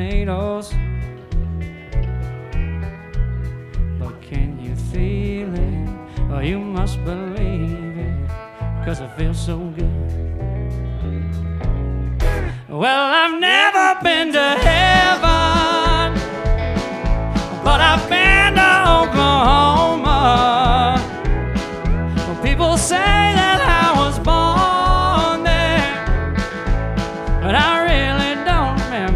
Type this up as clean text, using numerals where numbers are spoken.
tomatoes. But can you feel it? Oh, you must believe it, 'cause it feels so good. Well, I've never been to heaven, but I've been to Oklahoma. Well, people say